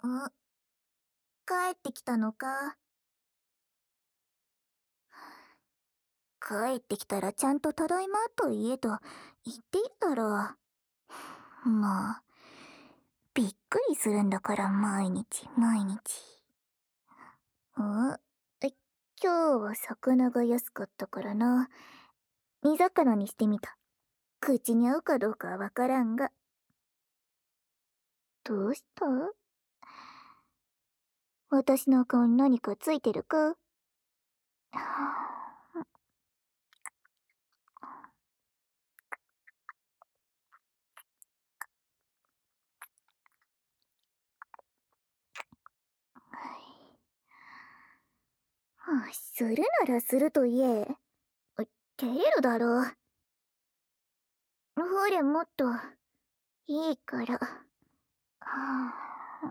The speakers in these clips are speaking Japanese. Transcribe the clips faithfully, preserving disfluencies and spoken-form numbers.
ん、帰ってきたのか？帰ってきたらちゃんとただいまと言えと言っているだろう。もう、びっくりするんだから毎日毎日。んえ、今日は魚が安かったからな。煮魚にしてみた。口に合うかどうかはわからんが。どうした？私の顔に何かついてるか？はあ、するならすると言え。照れるだろう。ほれ、もっと、いいから。はあ、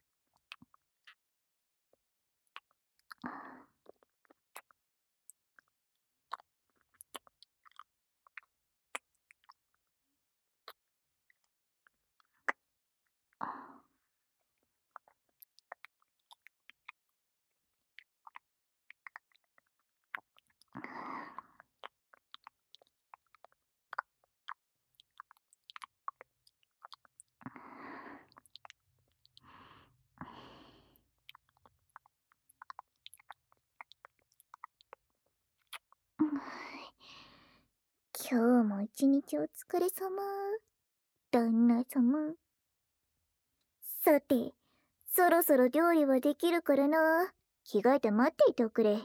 今日も一日お疲れ様。旦那様。さて、そろそろ料理はできるからな。着替えて待っていておくれ。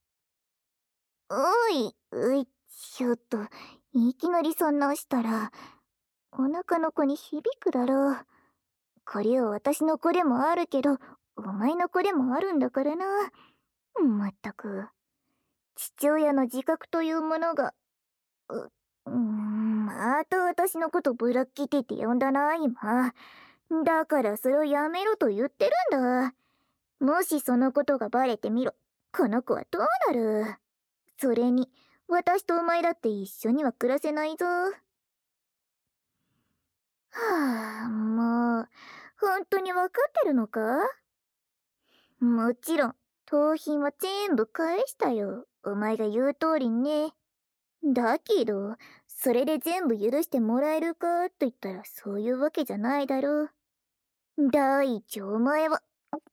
おい、うい、ちょっと、いきなりそんなしたら、お腹の子に響くだろう。これは私の子でもあるけど、お前の子でもあるんだからな。まったく、父親の自覚というものが、う、うーん、また私のことブラッキティって呼んだな、今。だからそれをやめろと言ってるんだ。もしそのことがバレてみろ。この子はどうなる？それに、私とお前だって一緒には暮らせないぞ。はあ、もう、本当にわかってるのか？もちろん、盗品は全部返したよ。お前が言う通りにね。だけど、それで全部許してもらえるかと言ったらそういうわけじゃないだろう。第一、お前は、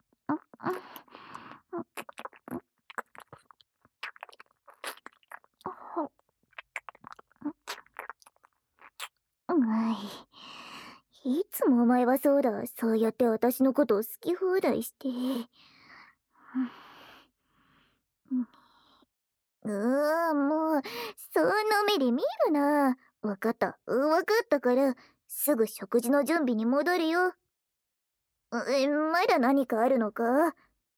いつもお前はそうだ。そうやって私のことを好き放題して。うーん、もう、その目で見るな。わかった、わかったから、すぐ食事の準備に戻るよ。え、まだ何かあるのか？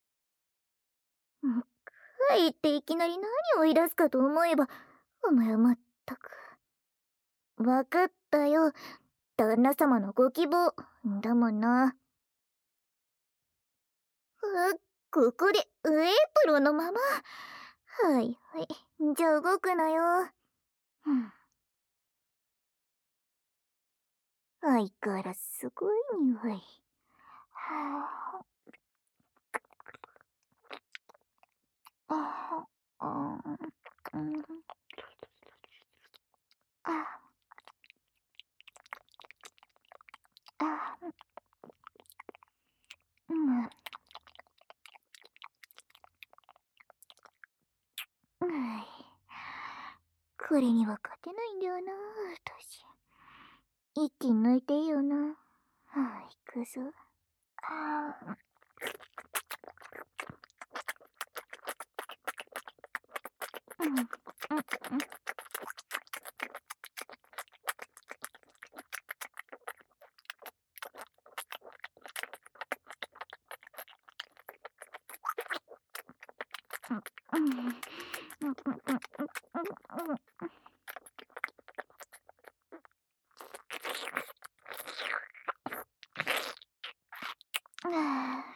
帰っていきなり何を言い出すかと思えば、お前はまったく。わかったよ。旦那様のご希望、だもんな。あ、ここで、エプロンのまま。はいはい。じゃあ動くなよ。うん、相変わらずすごい匂い。はあ、ああ、うん、あ、あ、うん、うん。これには勝てないんだよな、私。一気に抜いていいよな。はあ、行くぞ。ああ、うん、うん、うん。うん、うん、うん、うん、うん。あ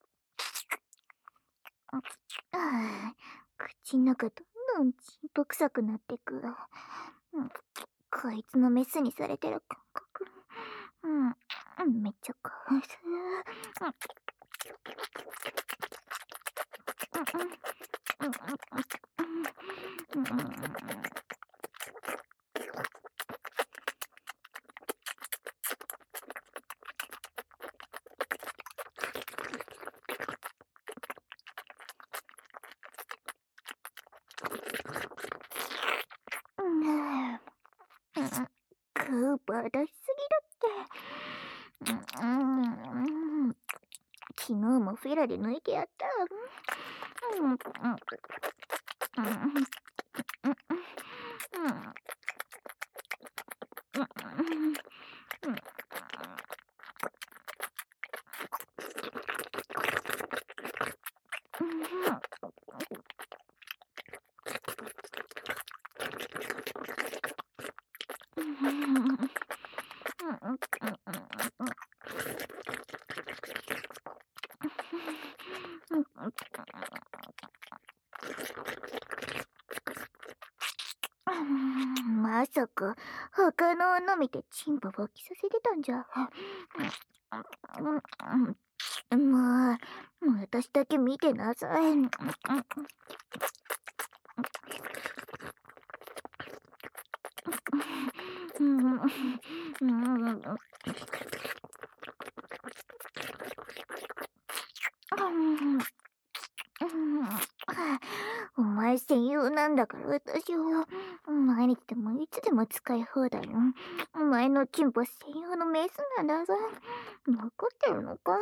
あ、ああ、口の中どんどんちんぽ臭くなってく。うん、こいつのメスにされてる感覚。うん、めっちゃかわいそう。 クーパー出しすぎだって。うん、昨日もフェラで抜いてやった。うんうんうんまさか他の女見てチンポ勃起させてたんじゃ。もう私だけ見てなさい。お前専用なんだから私は毎日でもいつでも使い放題よ。お前のチンポ専用のメスなんだぞ。分かってるのか？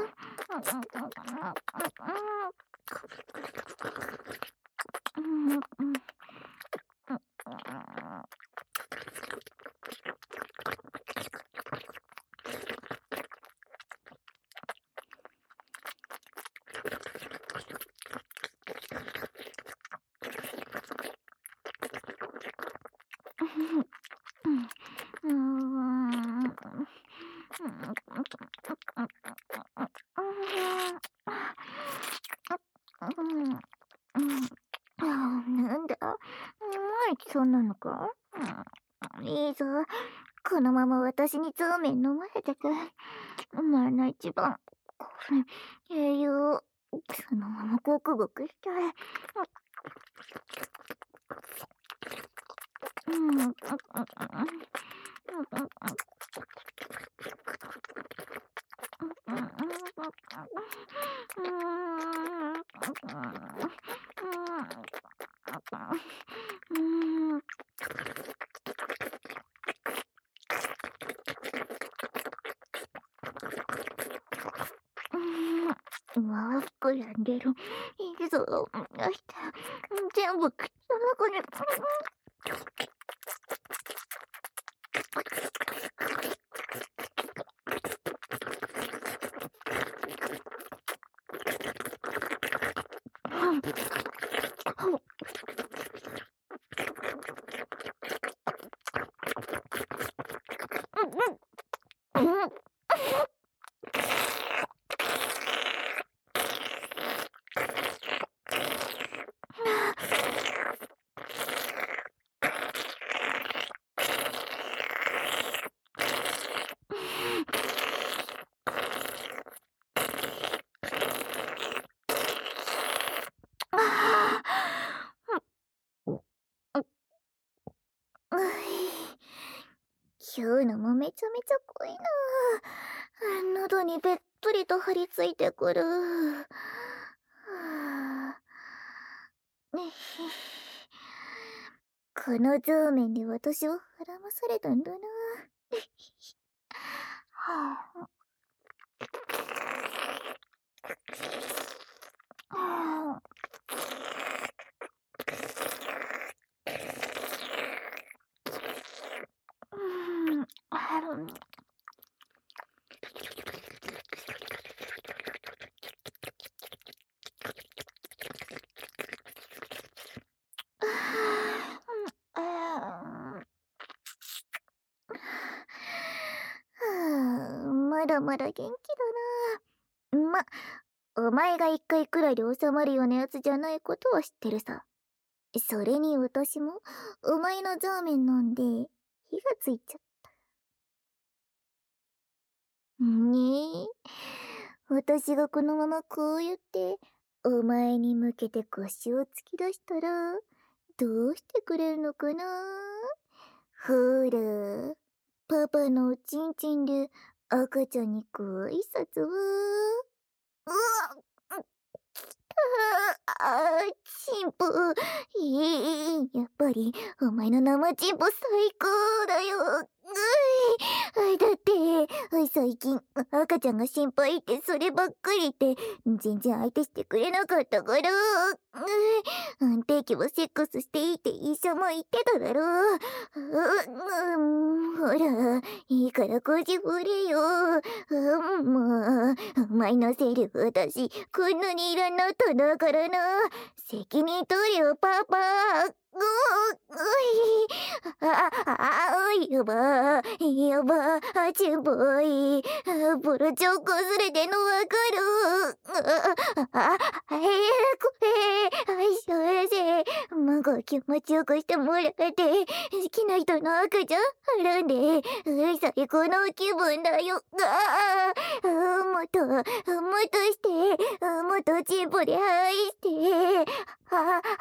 なんだ、毎日そんなのか？いいぞ、このまま私にゾーメン飲ませてく。お前の一番栄養そのままごくごくしたい。うわ、膨らんでる。いいぞ、よし、全部口の中に。今日のもめちゃめちゃ濃いな。喉にべっとりと張り付いてくる。このゾーメンで私を孕まされたんだな。まだまだ元気だな。ま、お前が一回くらいで収まるようなやつじゃないことは知ってるさ。それに私もお前のザーメン飲んで火がついちゃった。ねえ、 私がこのままこうやってお前に向けて腰を突き出したらどうしてくれるのかな。ほら、パパのおちんちんで赤ちゃんにご挨拶は。うわっ、あー、チンポ。いい、やっぱり、お前の生チンポ最高だよ。うい、だって、最近、赤ちゃんが心配ってそればっかり言って、全然相手してくれなかったから。うん、安定期はセックスしていいって医者も言ってただろ。う、うん、ほら、いいから腰振れよ。うん、もう、お前のせいで私、こんなにいらんなったんだからな。責任取れよ、パパ。ううい、あ、あ、あ、やば、やば、あ、ちんぽい。ボロチョコずれてんのわかる。あ、あ、あ、えー、これ、はい、先生。なんか気持ちよくしてもらって、好きな人の赤ちゃん、はらんで、うい、最高の気分だよ。ああ、もっと、もっとして、もっとチンポで愛して。あ、あ、あ、あ、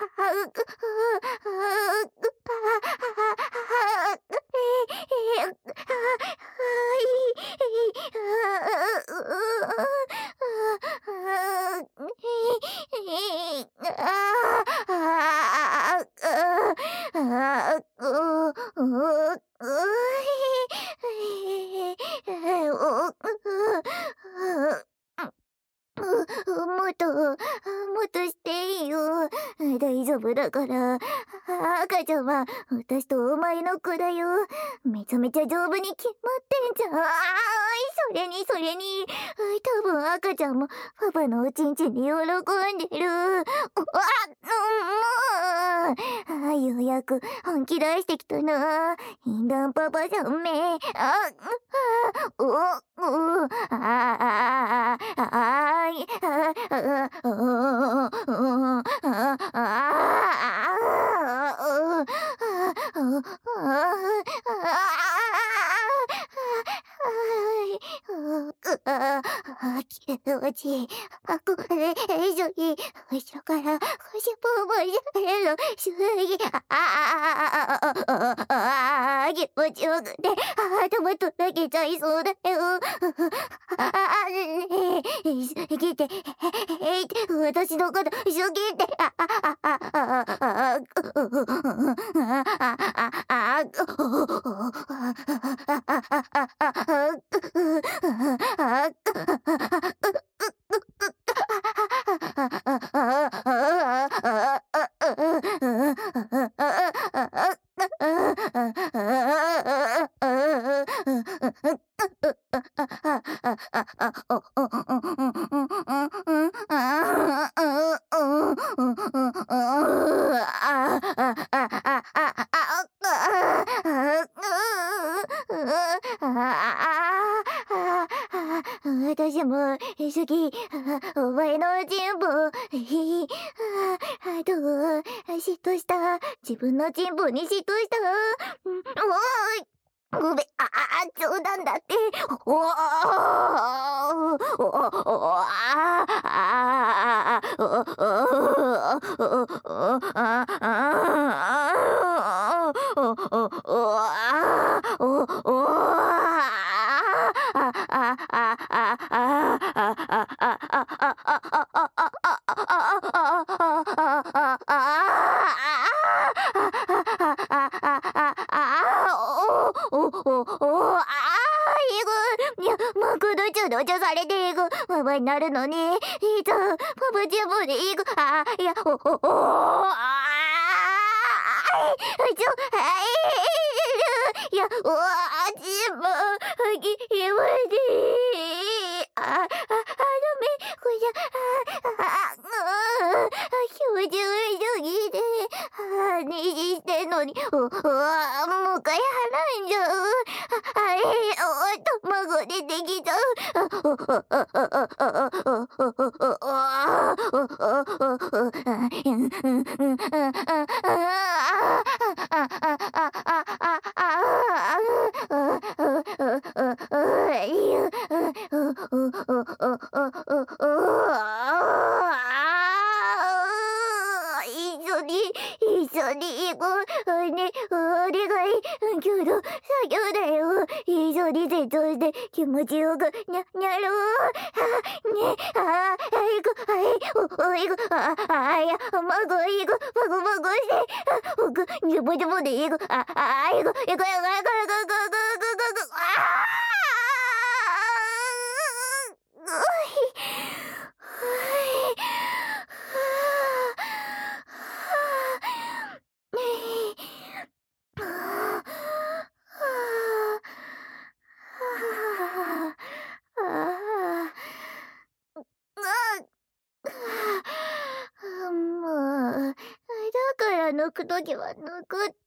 う、もっと、もっとしていいよ。大丈夫だから。赤ちゃんは私とお前の子だよ。めちゃめちゃ丈夫に決まってんじゃん。あーい、それにそれに。多分赤ちゃんもパパのおちんちんに喜んでる。うわ、うん、もう。あ、ようやく本気出してきたな。禁断パパさんめ。あ、お、お、ああ、ああ、あい、ああ、ああ、気持ちいい。あ、これ以上に後ろから腰ポンポンしてるのすげえ。ああ、ああ、気持ちよくて頭とろけちゃいそうだよ。ああ、ねえ、聞いて、えい、私のこと、一生懸命、あ、あ、あ、あ、あ、あ、あ、私も好き。お前の人望。あと、嫉妬した。自分の人望に嫉妬した。おーい。ごめん、ああ、冗談だって。おおおおおああおおおおああおおおあおおおおおあいぐいやマクドチュドチュされていくママになるのにいつパパチュブでいくあいやおおおあいちょはいいやおあちもきいわであああのめこじゃあああ気持ち悪いすぎてあにじしてんのにおおもう一回払んじゃうあれお卵出てきちゃうあ、一緒に一緒に行こうね、お願い。けど作業だよ。一緒に成長して気持ちよくにゃにゃろう。あね、ああいこあいおおいこああいやまごいこまごまごしてあおくじゅぼじゅぼでいこああいこいこいこいこいこいこいこいこいあもう、だから抜くときは抜くって。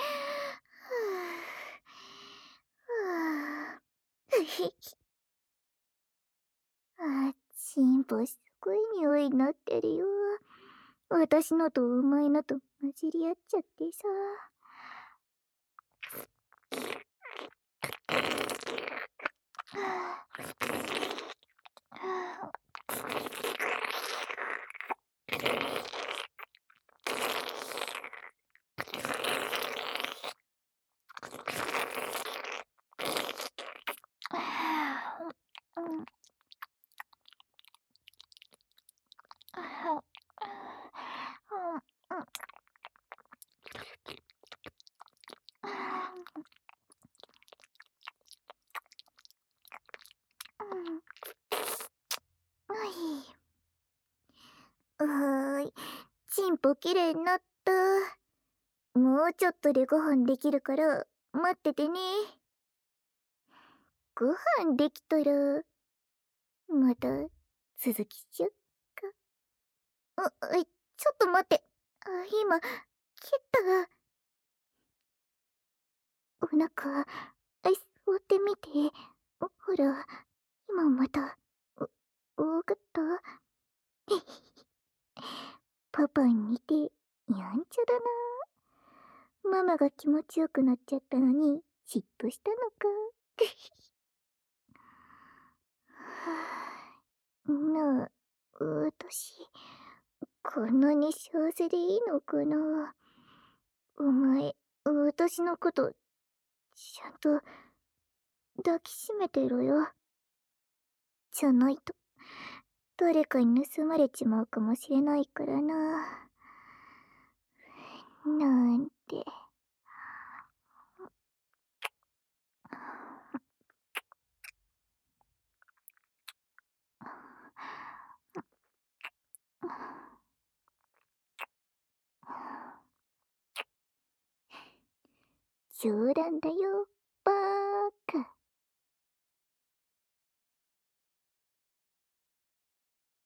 あ、進歩すごい匂いになってるよ。私のとお前のと混じり合っちゃってさ。うーい、進歩きれいになった。もうちょっとでご飯できるから待っててね。ご飯できたらまた続きしよっか。あ、え、ちょっと待って。あ、今、切ったが。お腹、え、座ってみて。ほら、今また、お、おぐった。パパに似て、やんちゃだな。ママが気持ちよくなっちゃったのに、嫉妬したのか。なあ、私、こんなに幸せでいいのかな。お前、私のこと、ちゃんと抱きしめてろよ。じゃないと、誰かに盗まれちまうかもしれないからな。なんて。冗談だよ。